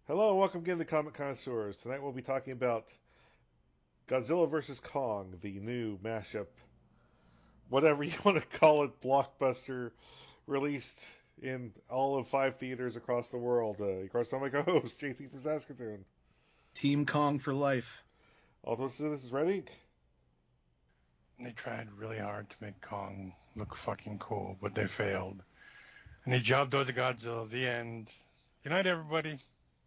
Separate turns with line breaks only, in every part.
Hello and welcome again to Comic Connoisseurs. Tonight we'll be talking about Godzilla vs. Kong, the new mashup, whatever you want to call it, blockbuster released in all of 5 theaters across the world. Of course, I'm my co-host, JT from Saskatoon.
Team Kong for life.
Also, this is Red Ink.
They tried really hard to make Kong look fucking cool, but they failed. And they jobbed out the Godzilla at the end. Good night, everybody.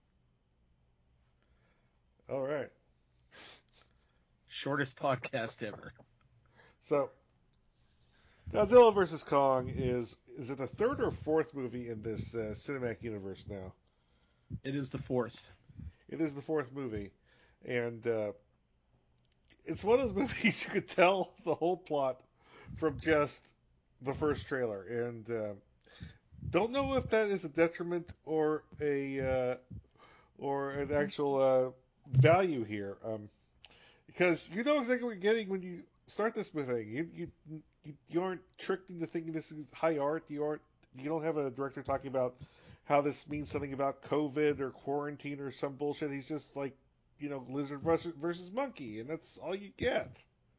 All right.
Shortest podcast ever.
So, Godzilla vs. Kong is it the third or fourth movie in this cinematic universe now?
It is the fourth.
It is the fourth movie, and it's one of those movies you could tell the whole plot from just the first trailer, and don't know if that is a detriment or an actual value here, because you know exactly what you're getting when you start this movie. You aren't tricked into thinking this is high art. You don't have a director talking about how this means something about COVID or quarantine or some bullshit. He's just like, lizard versus monkey, and that's all you get.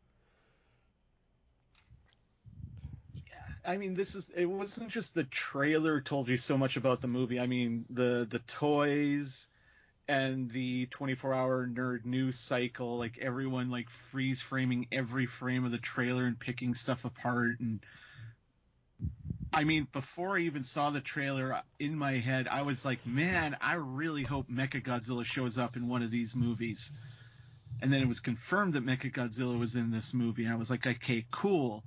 I mean, it wasn't just the trailer told you so much about the movie. I mean, the toys and the 24-hour nerd news cycle, like everyone like freeze framing every frame of the trailer and picking stuff apart. And I mean, before I even saw the trailer in my head, I was like, man, I really hope Mechagodzilla shows up in one of these movies. And then it was confirmed that Mechagodzilla was in this movie, and I was like, okay, cool.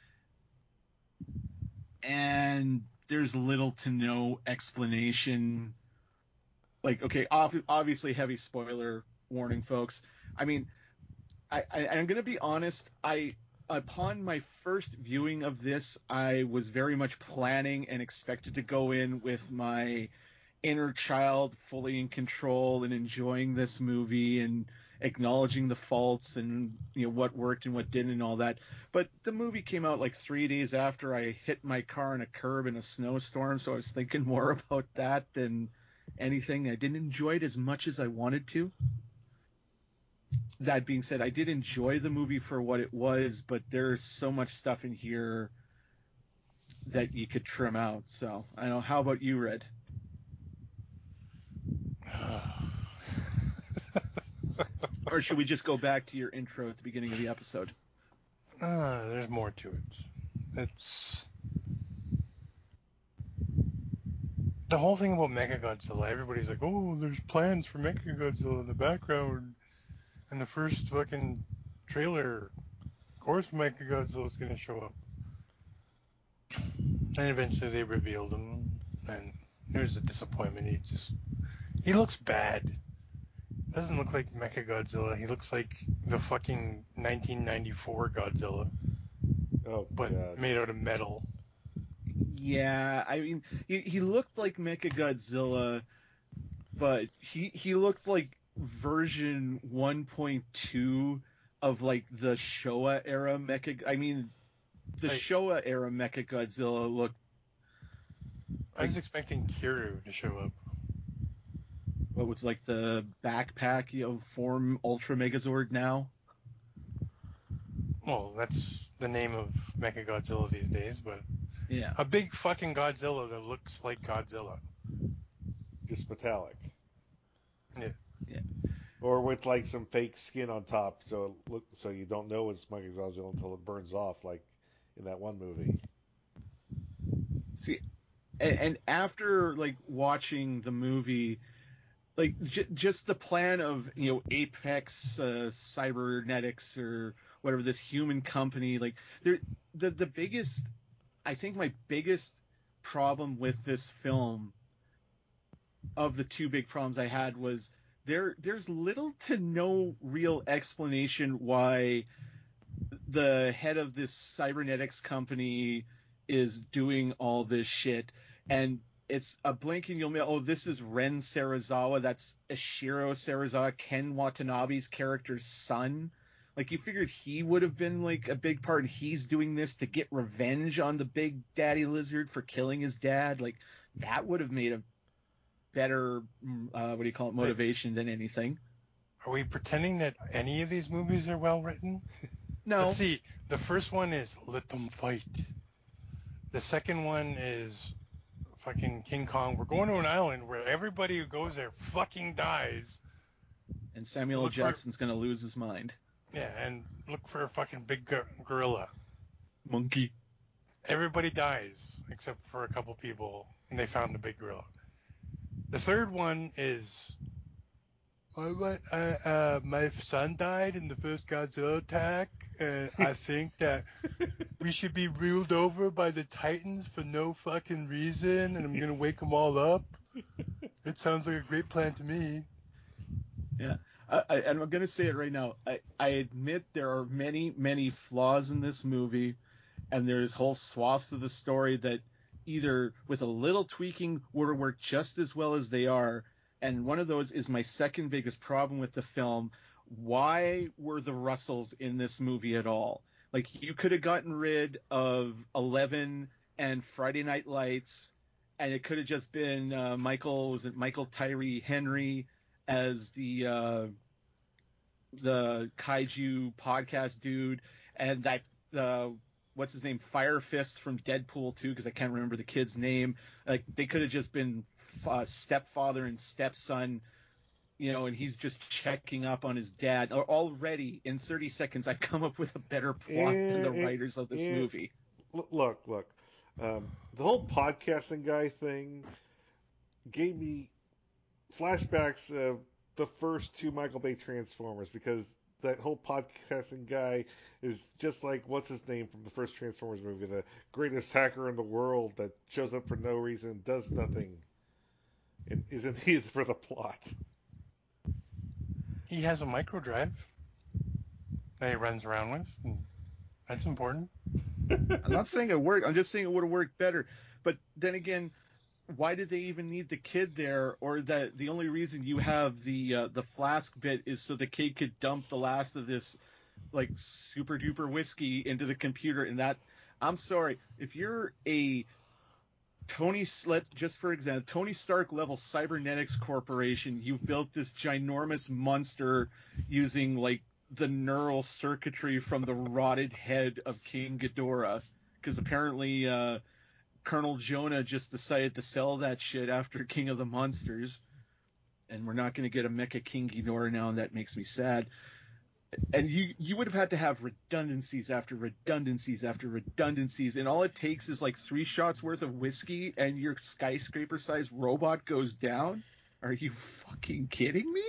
And there's little to no explanation. Like, okay, obviously heavy spoiler warning, folks. I mean, I'm going to be honest. Upon my first viewing of this, I was very much planning and expected to go in with my inner child fully in control and enjoying this movie and acknowledging the faults and what worked and what didn't and all that. But the movie came out like 3 days after I hit my car on a curb in a snowstorm, so I was thinking more about that than anything. I didn't enjoy it as much as I wanted to. That being said, I did enjoy the movie for what it was, but there's so much stuff in here that you could trim out. So I don't know. How about you, Red? Or should we just go back to your intro at the beginning of the episode?
There's more to it. It's the whole thing about Mechagodzilla. Everybody's like, oh, there's plans for Mechagodzilla in the background. And the first fucking trailer, of course Mechagodzilla's gonna show up. And eventually they revealed him, and there's a disappointment. He looks bad. Doesn't look like Mechagodzilla. He looks like the fucking 1994 Godzilla,
Oh
but
God.
made out of metal.
Yeah, I mean, he looked like Mechagodzilla, but he looked like version 1.2 of like the Showa era Mecha. I mean, the
Like,
Showa era Mechagodzilla looked
I
like
was expecting Kiryu to show up.
what with like the backpack, form Ultra Megazord now.
Well, that's the name of Mechagodzilla these days, but
Yeah.
a big fucking Godzilla that looks like Godzilla.
Just metallic.
Yeah.
Yeah.
Or with like some fake skin on top, so you don't know it's Michael Godzilla until it burns off, like in that one movie.
See, and after like watching the movie, like just the plan of Apex Cybernetics or whatever, this human company, like the biggest, I think my biggest problem with this film, of the two big problems I had, was there's little to no real explanation why the head of this cybernetics company is doing all this shit. And it's a blink and you'll know, oh, this is Ren Serizawa. That's Ishiro Serizawa, Ken Watanabe's character's son. Like, you figured he would have been like a big part, and he's doing this to get revenge on the big daddy lizard for killing his dad. Like, that would have made better, motivation than anything.
Are we pretending that any of these movies are well written?
No.
Let's see. The first one is Let Them Fight. The second one is fucking King Kong. We're going to an island where everybody who goes there fucking dies.
And Samuel L. Jackson's going to lose his mind.
Yeah, and look for a fucking big gorilla.
Monkey.
Everybody dies except for a couple people, and they found the big gorilla. The third one is my son died in the first Godzilla attack, and I think that we should be ruled over by the Titans for no fucking reason, and I'm gonna wake them all up. It sounds like a great plan to me.
Yeah, and I'm gonna say it right now. I admit there are many, many flaws in this movie, and there's whole swaths of the story that either with a little tweaking would have worked just as well as they are. And one of those is my second biggest problem with the film. Why were the Russells in this movie at all? Like, you could have gotten rid of 11 and Friday Night Lights, and it could have just been Michael Tyree Henry as the kaiju podcast dude, and that what's his name, Fire Fist from Deadpool 2, because I can't remember the kid's name. Like, they could have just been stepfather and stepson, and he's just checking up on his dad. Already in 30 seconds, I've come up with a better plot than the writers of this movie.
Look. The whole podcasting guy thing gave me flashbacks of the first two Michael Bay Transformers, because that whole podcasting guy is just like, what's his name from the first Transformers movie, the greatest hacker in the world that shows up for no reason, does nothing, and isn't needed for the plot.
He has a micro drive that he runs around with, and that's important.
I'm not saying it worked. I'm just saying it would have worked better. But then again, why did they even need the kid there? Or that the only reason you have the flask bit is so the kid could dump the last of this like super duper whiskey into the computer. And that, I'm sorry, if you're a Tony Stark level cybernetics corporation, you've built this ginormous monster using like the neural circuitry from the rotted head of King Ghidorah, because apparently Colonel Jonah just decided to sell that shit after King of the Monsters, and we're not going to get a Mecha King Ghidorah now, and that makes me sad. And you would have had to have redundancies after redundancies after redundancies, and all it takes is like 3 shots worth of whiskey, and your skyscraper-sized robot goes down? Are you fucking kidding me?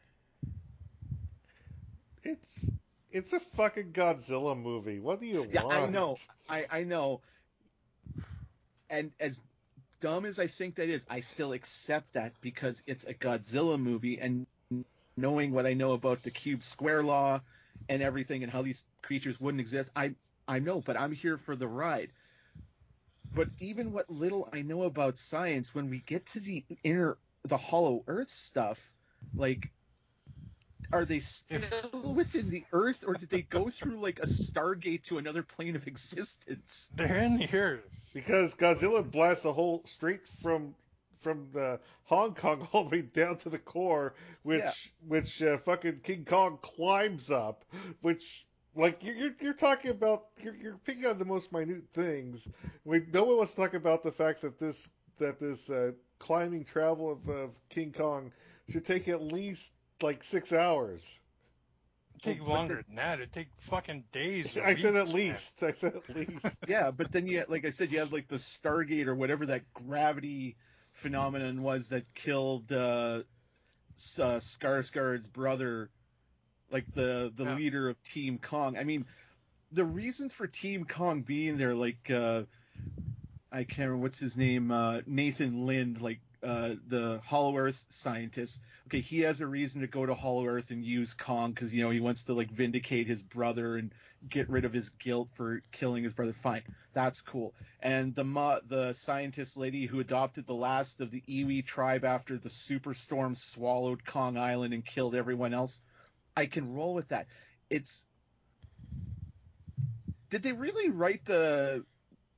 It's a fucking Godzilla movie. What do you want?
Yeah, I know. And as dumb as I think that is, I still accept that because it's a Godzilla movie, and knowing what I know about the cube square law and everything and how these creatures wouldn't exist, I know, but I'm here for the ride. But even what little I know about science, when we get to the Hollow Earth stuff, like, are they still within the Earth, or did they go through like a Stargate to another plane of existence?
They're in the Earth.
Because Godzilla blasts a hole straight from the Hong Kong all the way down to the core, which fucking King Kong climbs up, which, like, you're talking about, you're picking on the most minute things. No one wants to talk about the fact that this climbing travel of King Kong should take at least like 6 hours.
It'd take longer than that. It'd take fucking days.
I said at least.
Yeah, but then like I said, you have like the Stargate or whatever that gravity phenomenon was that killed Skarsgård's brother, like the leader of Team Kong. I mean, the reasons for Team Kong being there, like I can't remember what's his name, Nathan Lind, like the Hollow Earth scientist. Okay, he has a reason to go to Hollow Earth and use Kong because he wants to like vindicate his brother and get rid of his guilt for killing his brother. Fine, that's cool. And the scientist lady who adopted the last of the Iwi tribe after the superstorm swallowed Kong Island and killed everyone else, I can roll with that. Did they really write the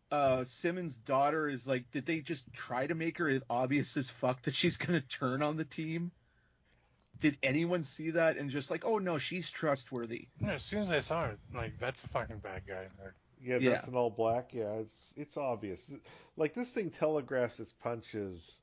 Simmons' daughter is like, did they just try to make her as obvious as fuck that she's gonna turn on the team? Did anyone see that and just like, oh no, she's trustworthy?
No, as soon as I saw it, like, that's a fucking bad guy.
Yeah,
Yeah.
dressed in all black. Yeah, it's obvious. Like this thing telegraphs its punches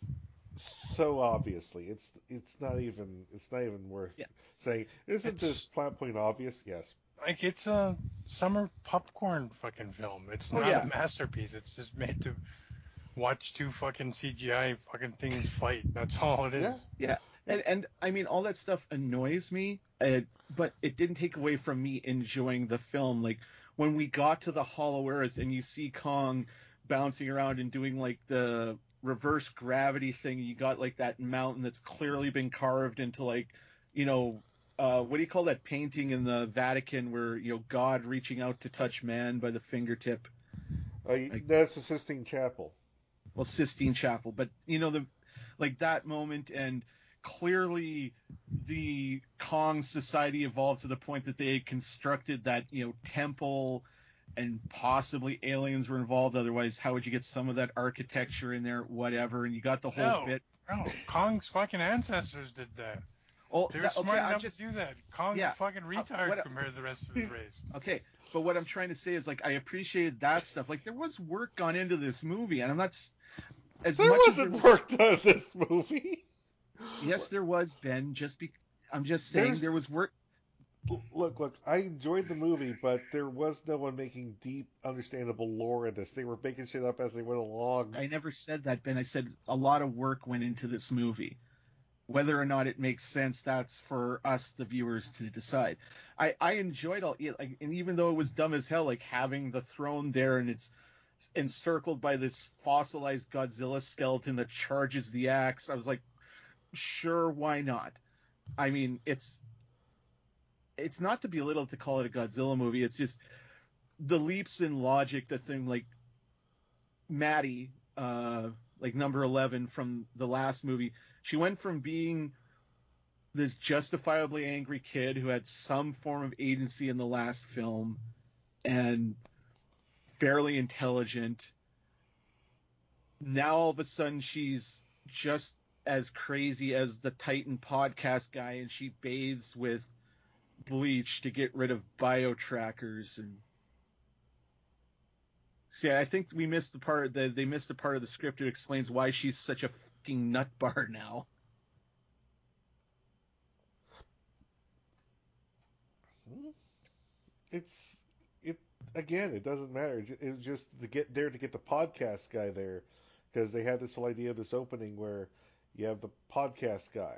so obviously. It's not even worth
Yeah.
saying. Isn't this
It's
plot point obvious? Yes.
like it's a summer popcorn fucking film. It's
Oh,
not
yeah.
a masterpiece. It's just made to watch two fucking CGI fucking things fight. That's all it
Yeah.
is.
Yeah, and I mean all that stuff annoys me, but it didn't take away from me enjoying the film. Like when we got to the Hollow Earth and you see Kong bouncing around and doing like the reverse gravity thing, you got like that mountain that's clearly been carved into like, what do you call that painting in the Vatican where God reaching out to touch man by the fingertip, like
That's the Sistine Chapel.
well Sistine Chapel, but the like that moment, and clearly the Kong society evolved to the point that they constructed that temple and possibly aliens were involved, otherwise how would you get some of that architecture in there, whatever, and you got the whole bit.
No, Kong's fucking ancestors did that.
Oh,
They were smart
I'm
enough
just,
to do that. Kong's
yeah,
a fucking retard
what,
compared to the rest of his race.
okay, but what I'm trying to say is like I appreciated that stuff. Like there was work gone into this movie, and I'm not as
There
much
wasn't
as
work done in this movie.
yes, there was, Ben. I'm just saying
There's
there was work.
Look. I enjoyed the movie, but there was no one making deep, understandable lore in this. They were making shit up as they went along.
I never said that, Ben. I said a lot of work went into this movie. Whether or not it makes sense, that's for us, the viewers, to decide. I enjoyed all, like, and even though it was dumb as hell, like having the throne there and it's encircled by this fossilized Godzilla skeleton that charges the axe, I was like, sure, why not? I mean, it's not to belittle to call it a Godzilla movie. It's just the leaps in logic, the thing like Maddie, like number 11 from the last movie, she went from being this justifiably angry kid who had some form of agency in the last film and fairly intelligent. Now all of a sudden she's just as crazy as the Titan podcast guy, and she bathes with bleach to get rid of bio-trackers. And see, I think we missed the part that they missed the part of the script that explains why she's such a fucking nutbar now.
It's it again. It doesn't matter. It was just to get the podcast guy there, because they had this whole idea of this opening where you have the podcast guy.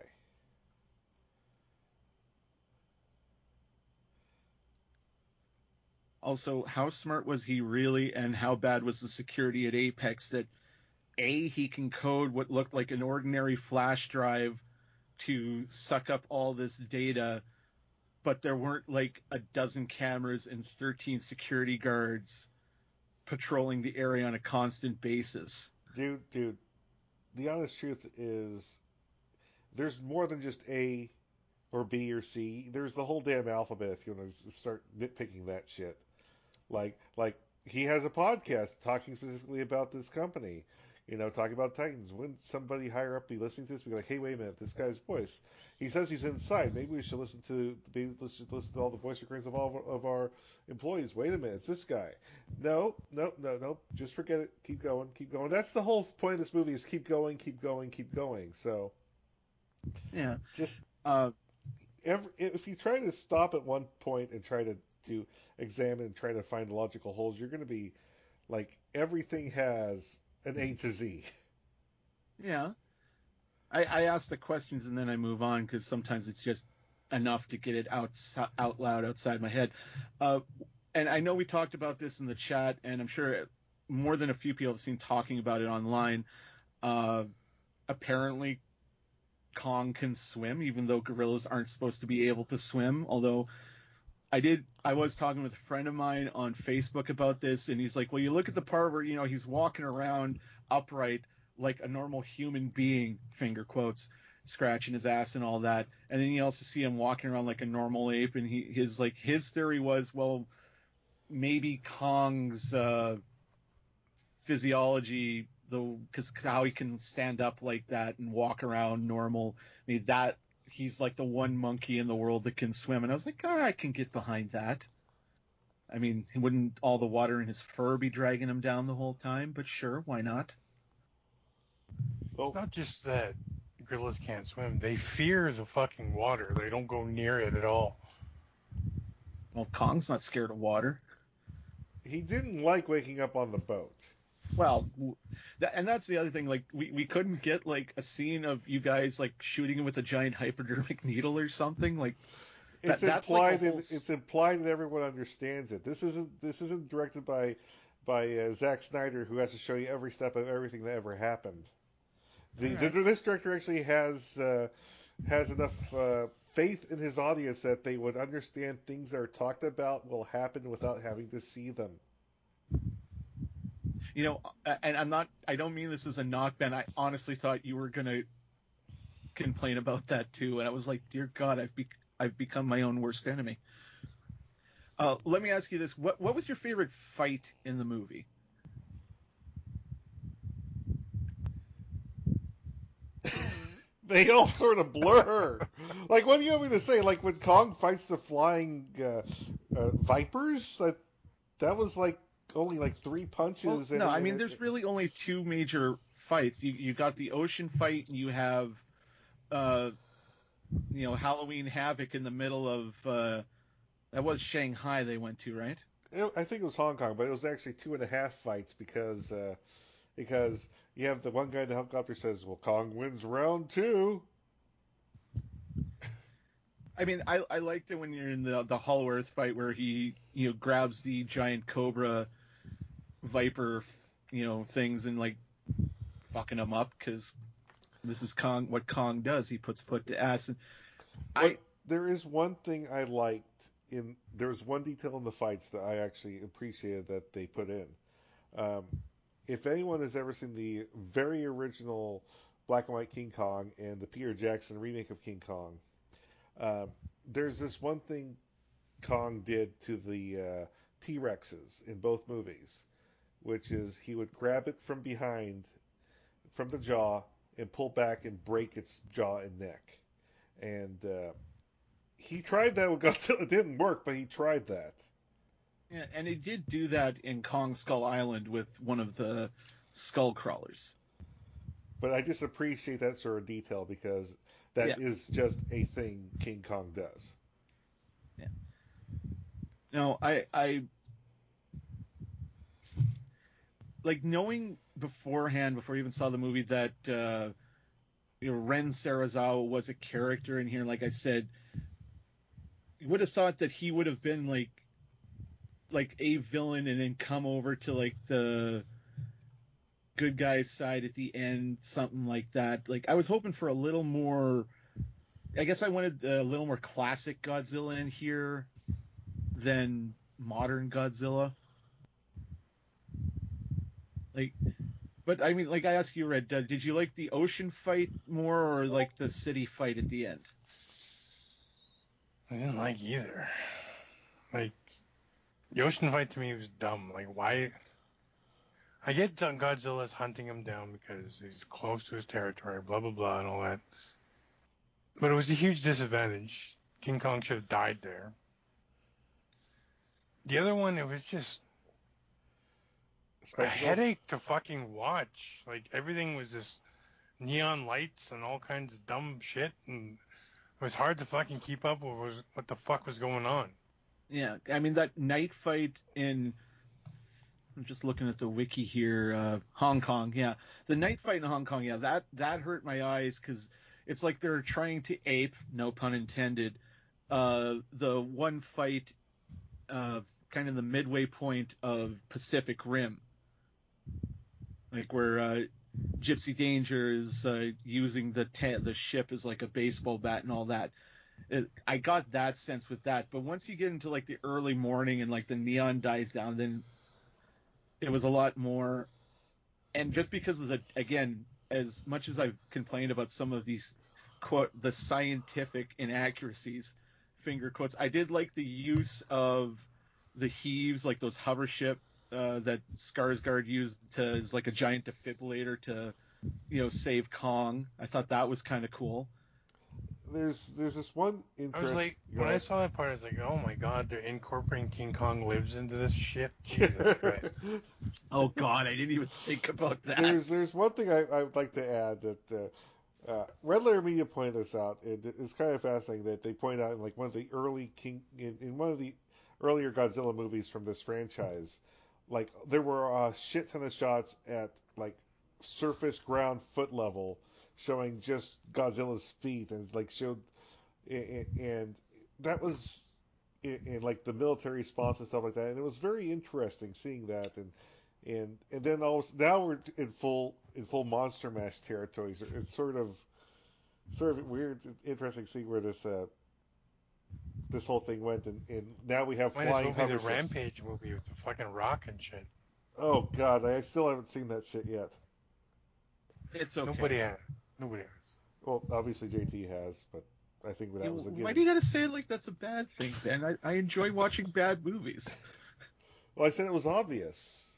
Also, how smart was he really, and how bad was the security at Apex that he can code what looked like an ordinary flash drive to suck up all this data, but there weren't like a dozen cameras and 13 security guards patrolling the area on a constant basis.
Dude, the honest truth is there's more than just A or B or C. There's the whole damn alphabet if you want to start nitpicking that shit. Like he has a podcast talking specifically about this company, talking about Titans. Wouldn't somebody higher up be listening to this? Be like, hey, wait a minute, this guy's voice. He says he's inside. Maybe we should listen to all the voice recordings of all of our employees. Wait a minute, it's this guy. No. Just forget it. Keep going. That's the whole point of this movie: is keep going. So
Yeah.
just if you try to stop at one point and try to examine and try to find logical holes, you're going to be like, everything has an A to Z.
Yeah. I ask the questions and then I move on because sometimes it's just enough to get it out loud outside my head. And I know we talked about this in the chat, and I'm sure more than a few people have seen talking about it online. Apparently, Kong can swim, even though gorillas aren't supposed to be able to swim. Although I was talking with a friend of mine on Facebook about this, and he's like, well, you look at the part where, he's walking around upright like a normal human being, finger quotes, scratching his ass and all that. And then you also see him walking around like a normal ape. And his theory was, well, maybe Kong's physiology, because how he can stand up like that and walk around normal. I mean, that he's like the one monkey in the world that can swim, and I was like, I can get behind that. I mean, wouldn't all the water in his fur be dragging him down the whole time? But sure, why not?
Well,
It's not just that gorillas can't swim. They fear the fucking water. They don't go near it at all.
Well, Kong's not scared of water.
he didn't like waking up on the boat.
Well, and that's the other thing. Like, we couldn't get like a scene of you guys like shooting him with a giant hypodermic needle or something. Like,
It's
that's like
implied.
a whole...
It's implied that everyone understands it. This isn't directed by Zack Snyder, who has to show you every step of everything that ever happened. This director actually has enough faith in his audience that they would understand things that are talked about will happen without having to see them.
You know, and I don't mean this as a knock, Ben. I honestly thought you were gonna complain about that too, and I was like, dear God, I've become my own worst enemy. Let me ask you this: what was your favorite fight in the movie?
They all sort of blur. Like, what do you want me to say? Like when Kong fights the flying vipers, that was like only like 3 punches.
Well, no, I mean, there's really only 2 major fights. You got the ocean fight, and you have, Halloween Havoc in the middle of that was Shanghai they went to, right?
I think it was Hong Kong, but it was actually 2.5 fights because you have the one guy in the helicopter says, "Well, Kong wins round 2."
I mean, I liked it when you're in the Hollow Earth fight where he grabs the giant cobra viper things and like fucking them up, because this is Kong. What Kong does, he puts foot to ass. And
there is one thing I liked there's one detail in the fights that I actually appreciated that they put in. If anyone has ever seen the very original black and white King Kong and the Peter Jackson remake of King Kong, there's this one thing Kong did to the T-Rexes in both movies, which is he would grab it from behind, from the jaw, and pull back and break its jaw and neck. And he tried that with Godzilla. It didn't work, but he tried that.
Yeah, and he did do that in Kong Skull Island with one of the skull crawlers.
But I just appreciate that sort of detail because that is just a thing King Kong does.
Yeah. No, I like knowing beforehand, before you even saw the movie, that Ren Serizawa was a character in here. Like I said, you would have thought that he would have been like a villain and then come over to like the good guy's side at the end, something like that. Like I was hoping for a little more. I guess I wanted a little more classic Godzilla in here than modern Godzilla. Like, but I mean, like I asked you, Red, did you like the ocean fight more or like the city fight at the end?
I didn't like either. Like, the ocean fight to me was dumb. Like, why? I get Godzilla's hunting him down because he's close to his territory, blah, blah, blah, and all that. But it was a huge disadvantage. King Kong should have died there. The other one, it was just a headache to fucking watch. Like, everything was just neon lights and all kinds of dumb shit, and it was hard to fucking keep up with what the fuck was going on.
Yeah, I mean, that night fight in... I'm just looking at the wiki here. Hong Kong, yeah. The night fight in Hong Kong, yeah, that hurt my eyes because it's like they're trying to ape, no pun intended, the one fight kind of the midway point of Pacific Rim. Like where Gypsy Danger is using the ship as like a baseball bat and all that. I got that sense with that. But once you get into like the early morning and like the neon dies down, then it was a lot more. And just because of again, as much as I've complained about some of these, quote, the scientific inaccuracies, finger quotes, I did like the use of the heaves, like those hover ship that Skarsgård used as like a giant defibrillator to, save Kong. I thought that was kind of cool.
There's this one
I was like, when I saw that part, I was like, oh my god, they're incorporating King Kong Lives into this shit. Jesus Christ.
Oh god, I didn't even think about that.
There's one thing I would like to add that Red Letter Media pointed this out. It's kind of fascinating that they point out in like one of the earlier Godzilla movies from this franchise, like there were a shit ton of shots at like surface ground foot level showing just Godzilla's feet and like showed and that was in like the military response and stuff like that, and it was very interesting seeing that and then also now we're in full Monster Mash territory. So it's sort of weird, interesting seeing where this whole thing went, and now we have
Might
flying
as well be
hover
the
ships.
Rampage movie with the fucking Rock and shit.
Oh god, I still haven't seen that shit yet.
It's okay.
Nobody has.
Well, obviously JT has, but I think that was a given.
Why do you gotta say it like that's a bad thing, Ben? I enjoy watching bad movies.
Well, I said it was obvious.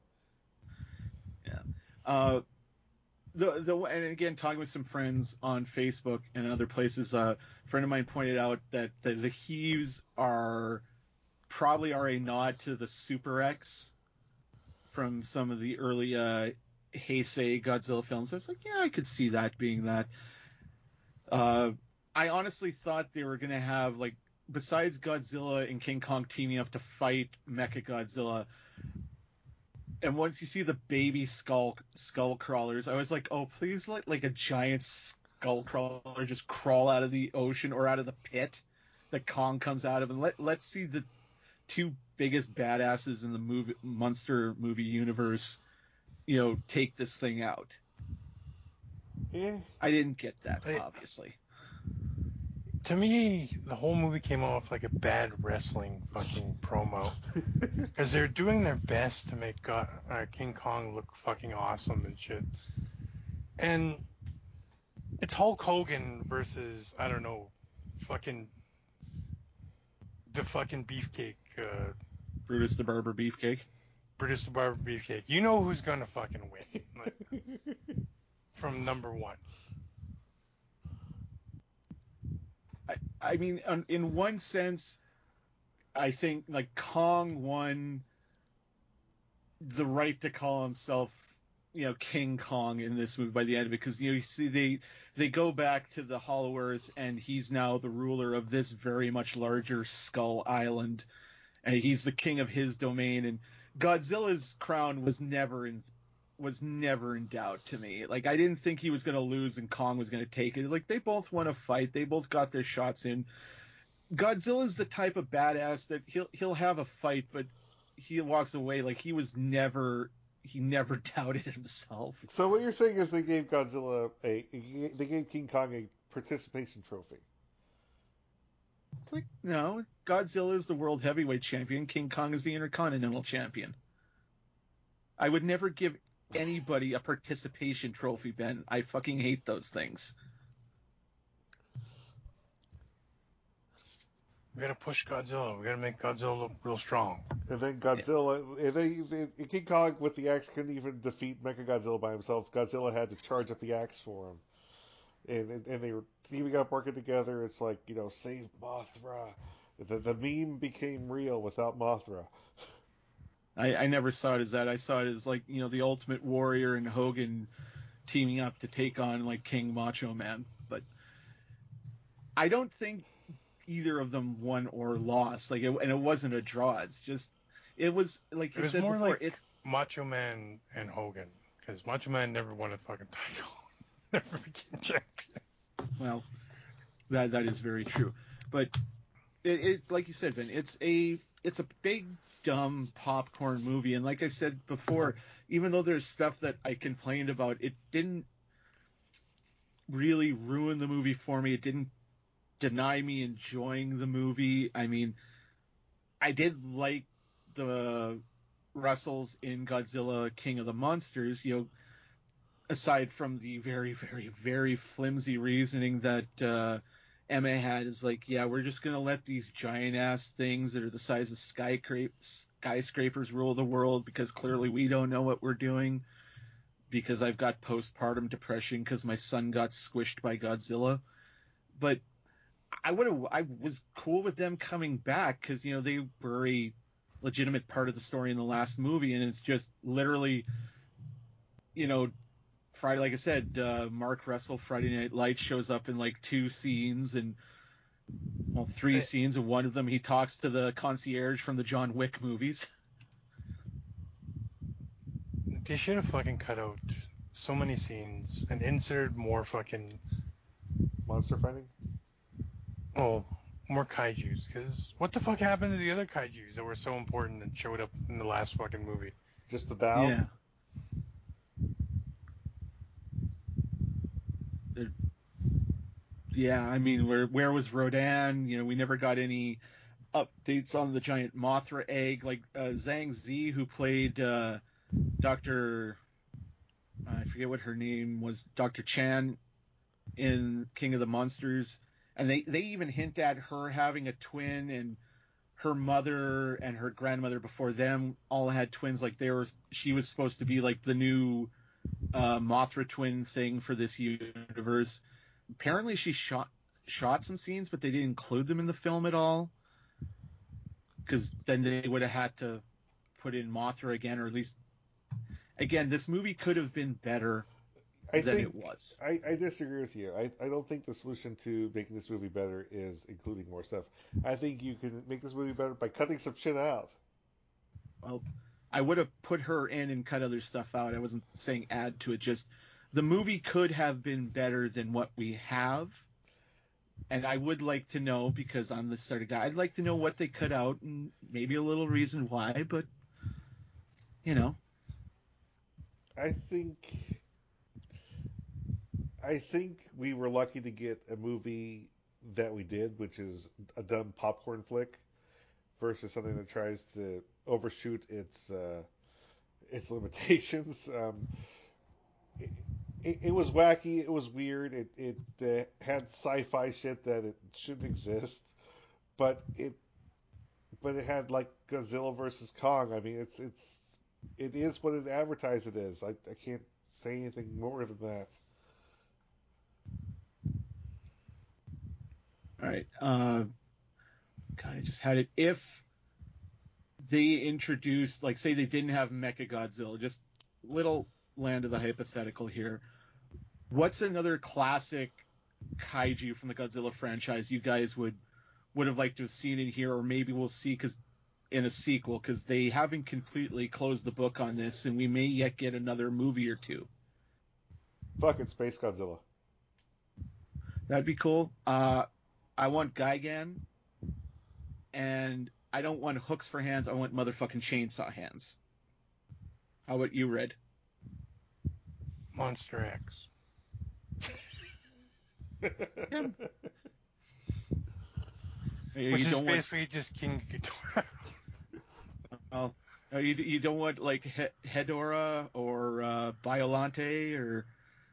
Yeah. And again, talking with some friends on Facebook and other places, a friend of mine pointed out that the heaves are a nod to the Super X from some of the early Heisei Godzilla films. I was like, yeah, I could see that being that. I honestly thought they were gonna have, like, besides Godzilla and King Kong teaming up to fight Mechagodzilla, and once you see the baby skull crawlers, I was like, oh, please let like a giant skull crawler just crawl out of the ocean or out of the pit that Kong comes out of, and let's see the two biggest badasses in the monster movie universe, take this thing out.
Yeah.
I didn't get that, obviously.
To me, the whole movie came off like a bad wrestling fucking promo. Because they're doing their best to make King Kong look fucking awesome and shit. And it's Hulk Hogan versus, I don't know, the fucking beefcake.
Brutus the Barber Beefcake.
Brutus the Barber Beefcake. You know who's gonna fucking win. Like, from number one.
I mean, in one sense, I think like Kong won the right to call himself, King Kong in this movie by the end of it, because you see they go back to the Hollow Earth, and he's now the ruler of this very much larger Skull Island, and he's the king of his domain. And Godzilla's crown was never in doubt to me. Like, I didn't think he was going to lose and Kong was going to take it. Like, they both want to fight. They both got their shots in. Godzilla's the type of badass that he'll have a fight, but he walks away. Like, he never doubted himself.
So what you're saying is they gave they gave King Kong a participation trophy.
It's like, no, Godzilla is the world heavyweight champion. King Kong is the intercontinental champion. I would never give anybody a participation trophy, Ben. I fucking hate those things.
We gotta push Godzilla. We gotta make Godzilla look real strong.
And then Godzilla, and King Kong with the axe couldn't even defeat Mechagodzilla by himself. Godzilla had to charge up the axe for him. And they were teaming up, working together. It's like, save Mothra. The meme became real without Mothra.
I never saw it as that. I saw it as, like, the Ultimate Warrior and Hogan teaming up to take on, like, King Macho Man. But I don't think either of them won or lost. Like, and it wasn't a draw. It's just, it was, like you said before.
Like Macho Man and Hogan. Because Macho Man never won a fucking title. Never became champion.
Well, that is very true. But it like you said, Ben, it's a big dumb popcorn movie, and like I said before, even though there's stuff that I complained about, it didn't really ruin the movie for me. It didn't deny me enjoying the movie. I mean, I did like the Russells in Godzilla King of the Monsters, aside from the very, very, very flimsy reasoning that Emma had, is like, yeah, we're just going to let these giant ass things that are the size of skyscrapers rule the world because clearly we don't know what we're doing, because I've got postpartum depression because my son got squished by Godzilla. But I was cool with them coming back because, they were a legitimate part of the story in the last movie, and it's just literally, Friday, like I said, Mark Russell, Friday Night Lights, shows up in like 2 scenes and, well, 3 scenes, and one of them he talks to the concierge from the John Wick movies.
They should have fucking cut out so many scenes and inserted more fucking
Monster fighting?
More kaijus. Because what the fuck happened to the other kaijus that were so important and showed up in the last fucking movie?
Just the bow?
Yeah. Yeah, I mean, where was Rodan? We never got any updates on the giant Mothra egg. Like Zhang Zi, who played Dr. I forget what her name was, Dr. Chan in King of the Monsters, and they even hint at her having a twin, and her mother and her grandmother before them all had twins. Like she was supposed to be like the new Mothra twin thing for this universe. Apparently she shot some scenes, but they didn't include them in the film at all, because then they would have had to put in Mothra again, or at least, again, this movie could have been better than it was.
I disagree with you. I don't think the solution to making this movie better is including more stuff. I think you can make this movie better by cutting some shit out.
Well, I would have put her in and cut other stuff out. I wasn't saying add to it. Just the movie could have been better than what we have. And I would like to know, because I'm the sort of guy, I'd like to know what they cut out and maybe a little reason why, but,
I think we were lucky to get a movie that we did, which is a dumb popcorn flick, versus something that tries to overshoot its limitations. It was wacky. It was weird. It had sci-fi shit that it shouldn't exist, but it had like Godzilla versus Kong. I mean, it is what it advertised it is. I can't say anything more than that.
all right. God, I just had it. If they introduced, like, say they didn't have Mechagodzilla, just little land of the hypothetical here. What's another classic kaiju from the Godzilla franchise you guys would have liked to have seen in here, or maybe we'll see in a sequel, because they haven't completely closed the book on this, and we may yet get another movie or two.
Fucking Space Godzilla.
That'd be cool. I want Gigan, and I don't want hooks for hands. I want motherfucking chainsaw hands. How about you, Red?
Monster X.
Yeah.
Which is basically just King Ghidorah.
Well, you don't want like Hedorah or Biolante or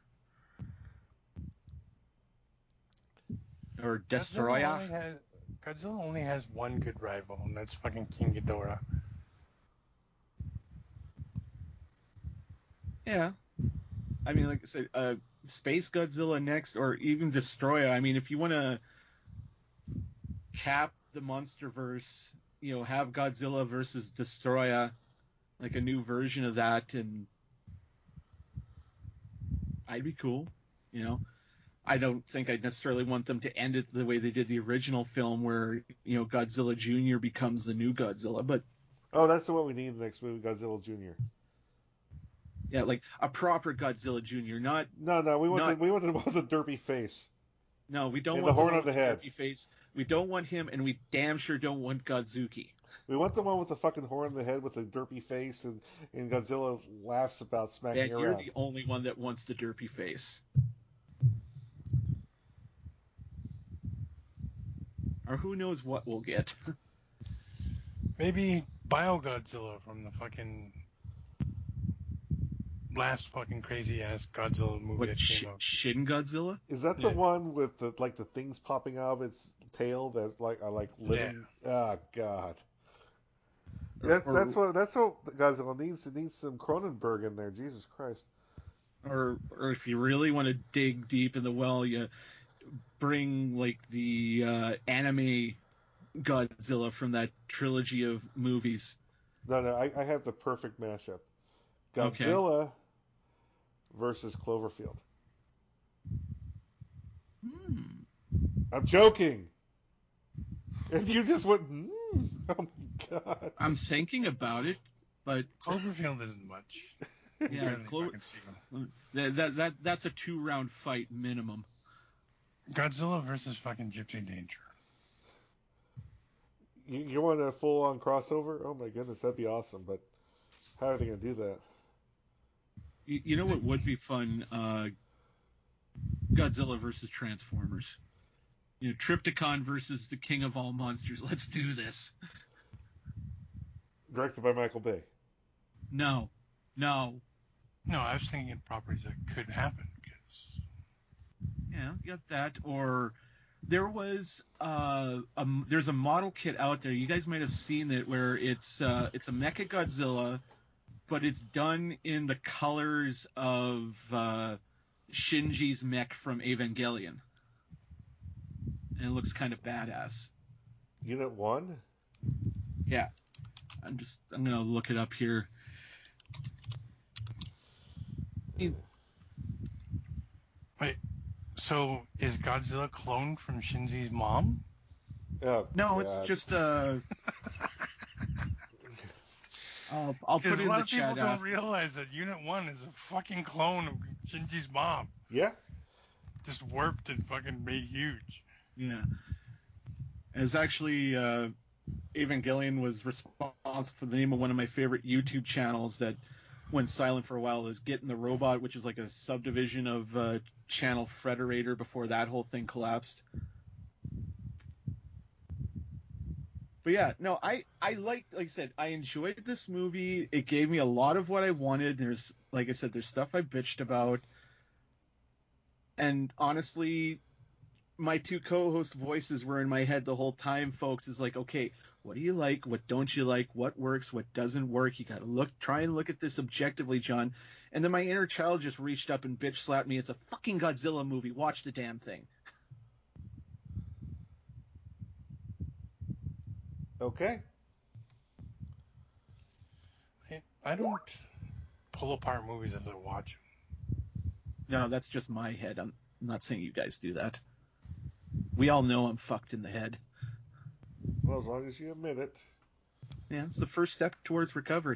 Destroya.
Godzilla only has one good rival, and that's fucking King Ghidorah.
Yeah. I mean, like I said, Space Godzilla next, or even Destroya. I mean, if you want to cap the MonsterVerse, have Godzilla versus Destroya, like a new version of that, and I'd be cool. I don't think I'd necessarily want them to end it the way they did the original film, where Godzilla Jr. becomes the new Godzilla. But
that's what we need in the next movie, Godzilla Jr.
Yeah, like a proper Godzilla Jr. Not
we want the one with the derpy face.
No, we don't
and
want
the horn
one
on the head.
Derpy face. We don't want him, and we damn sure don't want Godzuki.
We want the one with the fucking horn on the head with the derpy face, and Godzilla laughs about smacking
around. You're the only one that wants the derpy face. Or who knows what we'll get.
Maybe Bio-Godzilla from the fucking last fucking crazy ass Godzilla movie that came out.
Shin Godzilla?
Is that the one with the things popping out of its tail that are like living?
Yeah.
Oh god. That's what Godzilla needs. It needs some Cronenberg in there. Jesus Christ.
Or if you really want to dig deep in the well, you bring like the anime Godzilla from that trilogy of movies.
No, I have the perfect mashup.
Okay.
Godzilla versus Cloverfield. I'm joking. If you just went, oh my god.
I'm thinking about it, but
Cloverfield isn't much.
yeah,
Fucking see them.
that's a 2-round fight minimum.
Godzilla versus fucking Gypsy Danger.
You want a full-on crossover? Oh my goodness, that'd be awesome. But how are they gonna do that?
You know what would be fun? Godzilla versus Transformers. Trypticon versus the King of all monsters. Let's do this.
Directed by Michael Bay.
No.
No, I was thinking of properties that could happen.
Yeah, you got that. Or there was there's a model kit out there. You guys might have seen it where it's a Mecha Godzilla, but it's done in the colors of Shinji's mech from Evangelion. And it looks kind of badass.
Unit 1?
Yeah. I'm going to look it up here.
Wait, so is Godzilla cloned from Shinji's mom?
Oh,
no,
God.
it's just I'll put it in the chat.
Because a lot of people don't realize that Unit 1 is a fucking clone of Shinji's mom.
Yeah?
Just warped and fucking made huge.
Yeah. It's actually Evangelion was responsible for the name of one of my favorite YouTube channels that went silent for a while. Is Getting the Robot, which is like a subdivision of Channel Frederator before that whole thing collapsed. But yeah, no, I like I said, I enjoyed this movie. It gave me a lot of what I wanted. There's, like I said, there's stuff I bitched about. And honestly, my two co-host voices were in my head the whole time, folks. Is like, okay, what do you like? What don't you like? What works? What doesn't work? You got to try and look at this objectively, John. And then my inner child just reached up and bitch slapped me. It's a fucking Godzilla movie. Watch the damn thing.
Okay.
I don't pull apart movies as I watch them.
No, that's just my head. I'm not saying you guys do that. We all know I'm fucked in the head.
Well, as long as you admit it.
Yeah, it's the first step towards recovery.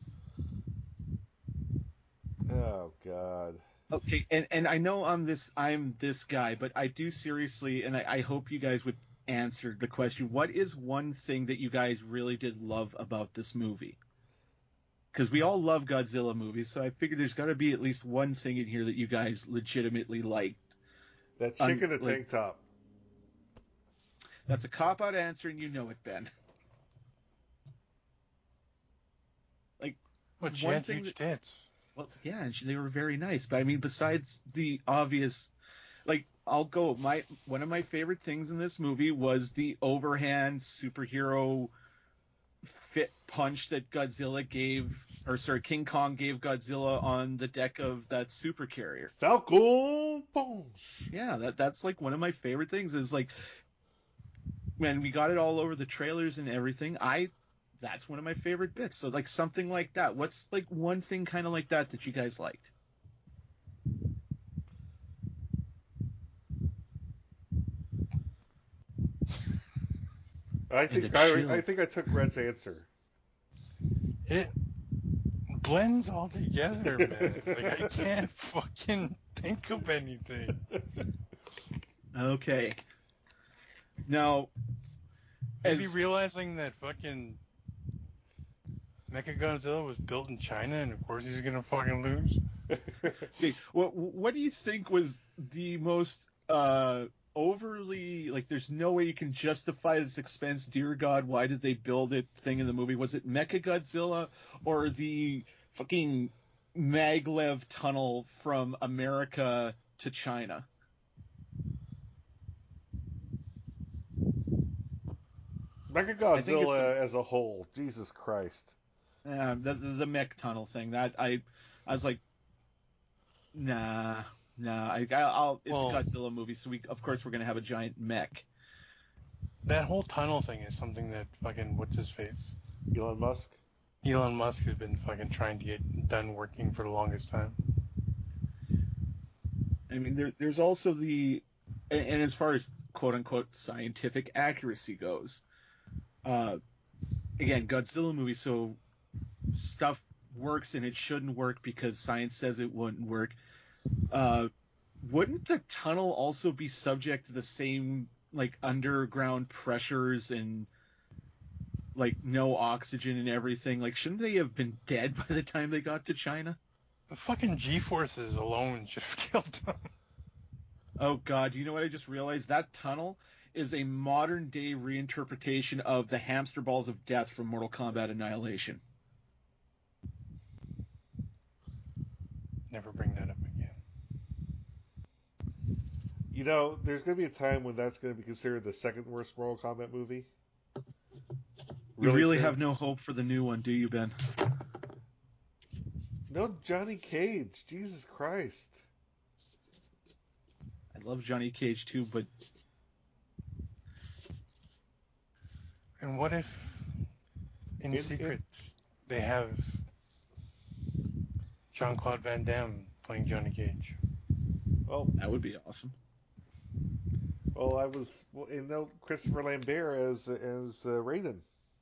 Oh, God.
Okay, and I know I'm this guy, but I do seriously, and I hope you guys would answer the question: what is one thing that you guys really did love about this movie? Because we all love Godzilla movies, so I figured there's got to be at least one thing in here that you guys legitimately liked.
That chick in the tank top.
That's a cop-out answer, and you know it, Ben. Like,
But she had huge tits.
Well, yeah, and they were very nice. But I mean, besides the obvious, like, I'll go. One of my favorite things in this movie was the overhand superhero fit punch that King Kong gave Godzilla on the deck of that super carrier.
Falcon punch.
Yeah, that's like one of my favorite things. Is like, when we got it all over the trailers and everything. That's one of my favorite bits. So like something like that. What's like one thing kind of like that you guys liked?
I think I took Red's answer.
It blends all together, man. Like I can't fucking think of anything.
Okay. Now,
maybe realizing that fucking Mechagodzilla was built in China, and of course he's gonna fucking lose.
Okay, what do you think was the most overly, like, there's no way you can justify this expense, dear God, why did they build it thing in the movie? Was it Mechagodzilla or the fucking maglev tunnel from America to China? I think it's
Mechagodzilla as a whole, Jesus Christ.
the mech tunnel thing. That I was like, nah. I'll. It's a
Well,
Godzilla movie, so of course we're gonna have a giant mech.
that whole tunnel thing is something that fucking what's his face?
Elon Musk?
Elon Musk has been fucking trying to get done working for the longest time.
I mean, there's also and as far as quote unquote scientific accuracy goes, again, Godzilla movie, so stuff works and it shouldn't work because science says it wouldn't work. Wouldn't the tunnel also be subject to the same like underground pressures and like no oxygen and everything? Like, shouldn't they have been dead by the time they got to China?
The fucking G-forces alone should have killed them.
Oh God, you know what I just realized? That tunnel is a modern day reinterpretation of the hamster balls of death from Mortal Kombat Annihilation.
Never bring that up again.
You know, there's going to be a time when that's going to be considered the second worst Mortal Kombat movie.
You really
soon.
have no hope for the new one, do you, Ben?
No Johnny Cage. Jesus Christ.
I love Johnny Cage too, but
And what if, in secret, they have Jean-Claude Van Damme playing Johnny Cage?
Oh,
that would be awesome.
well, Christopher Lambert as Raiden.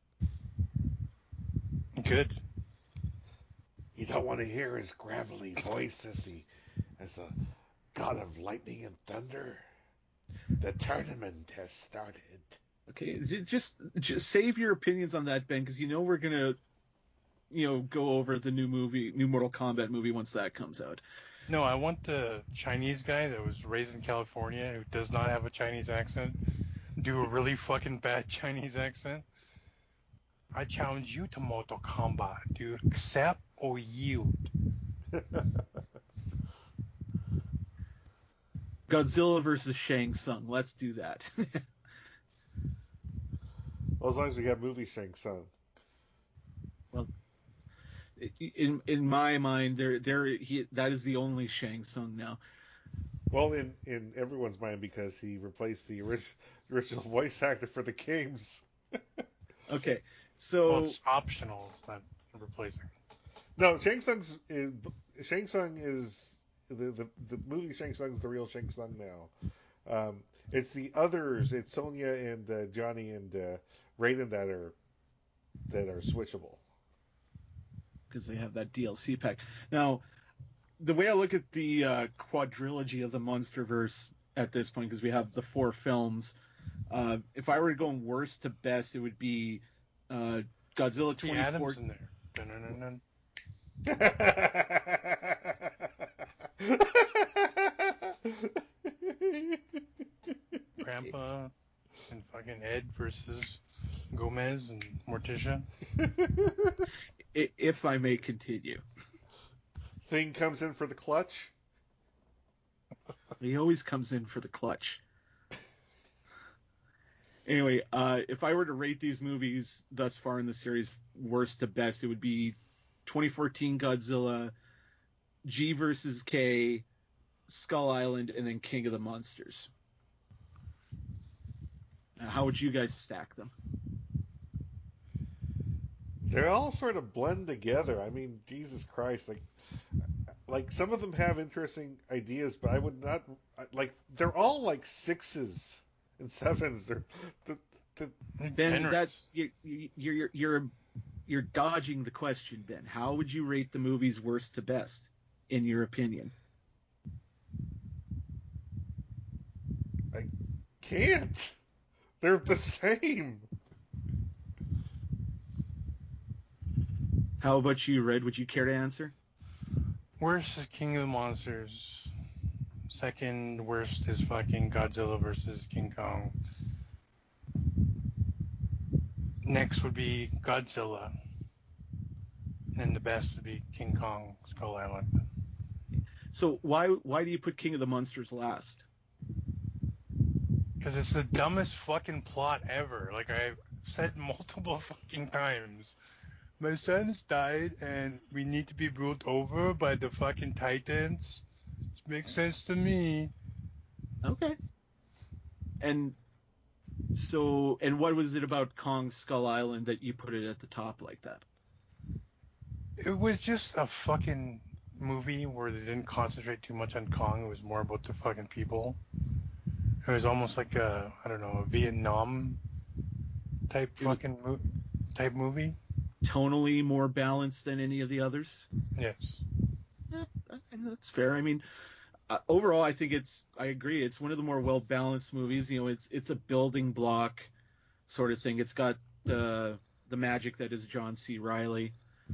Good.
You don't want to hear his gravelly voice as the god of lightning and thunder. The tournament has started.
Okay, just save your opinions on that, Ben, because you know we're gonna, go over the new Mortal Kombat movie once that comes out.
No, I want the Chinese guy that was raised in California who does not have a Chinese accent do a really fucking bad Chinese accent. I challenge you to Mortal Kombat. Do you accept or yield?
Godzilla versus Shang Tsung. Let's do that.
Well, as long as we got movie Shang Tsung.
Well, in my mind, that is the only Shang Tsung now.
Well, in everyone's mind because he replaced the original voice actor for the games.
Okay, so
it's optional. It's not replacing.
No, Shang Tsung is the movie Shang Tsung is the real Shang Tsung now. It's the others. It's Sonya and Johnny and Raiden that are switchable
because they have that DLC pack. Now, the way I look at the quadrilogy of the MonsterVerse at this point, because we have the 4 films, if I were to go worst to best, it would be Godzilla 24.
Adams in there. Dun-dun-dun-dun. Grandpa and fucking Ed versus Gomez and Morticia.
If I may continue.
Thing comes in for the clutch.
He always comes in for the clutch. Anyway, if I were to rate these movies thus far in the series worst to best, it would be 2014 Godzilla, G versus K, Skull Island, and then King of the Monsters. How would you guys stack them?
They all sort of blend together. I mean, Jesus Christ, like some of them have interesting ideas, but I would not they're all like 6s and 7s.
Ben, that's you're dodging the question, Ben. How would you rate the movies worst to best, in your opinion?
I can't. They're the same.
How about you, Red? Would you care to answer?
Worst is King of the Monsters. Second worst is fucking Godzilla versus King Kong. Next would be Godzilla. And the best would be King Kong Skull Island.
So why do you put King of the Monsters last?
Because it's the dumbest fucking plot ever. Like, I've said multiple fucking times, my son's died and we need to be ruled over by the fucking Titans. This makes sense to me.
Okay. And so, and what was it about Kong Skull Island that you put it at the top like that?
It was just a fucking movie where they didn't concentrate too much on Kong. It was more about the fucking people. It was almost like a Vietnam type type movie.
Tonally more balanced than any of the others?
Yes.
Yeah, and that's fair. I mean, overall, I think I agree. It's one of the more well-balanced movies. You know, it's a building block sort of thing. It's got the magic that is John C. Reilly.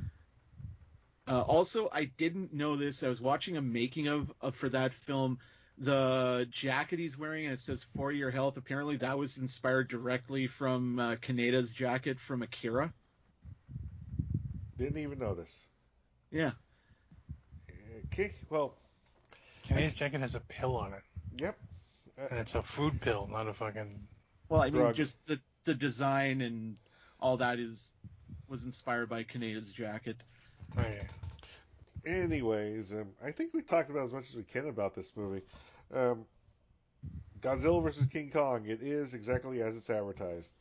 Also, I didn't know this. I was watching a making of for that film. The jacket he's wearing, and it says "For Your Health." Apparently, that was inspired directly from Kaneda's jacket from Akira.
Didn't even notice.
Yeah.
Okay, well.
Canadian jacket has a pill on it.
Yep.
And it's a food pill, not a fucking.
Well, I mean,
drug.
just the design and all that was inspired by Kaneda's jacket.
Okay.
Anyways, I think we talked about as much as we can about this movie. Godzilla vs. King Kong. It is exactly as it's advertised.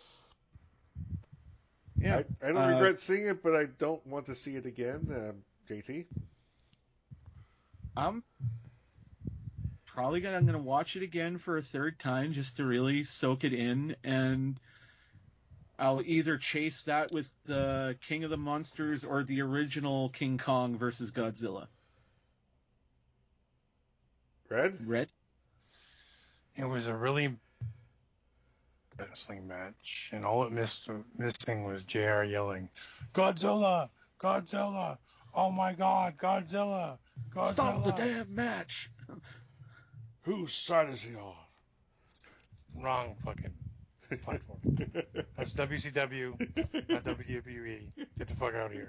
Yeah.
I don't regret seeing it, but I don't want to see it again. JT?
I'm gonna watch it again for a third time just to really soak it in, and I'll either chase that with the King of the Monsters or the original King Kong versus Godzilla.
Red?
It was a really wrestling match, and all it missing was JR yelling, "Godzilla! Godzilla! Oh my God, Godzilla! Godzilla!"
Stop the damn match!
Whose side is he on?
Wrong fucking platform. That's WCW, not WWE. Get the fuck out of here.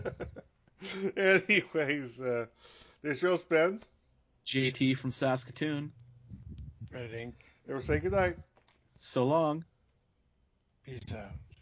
Anyways, this show's been
JT from Saskatoon.
Red Ink.
They were saying goodnight.
So long.
Peace out.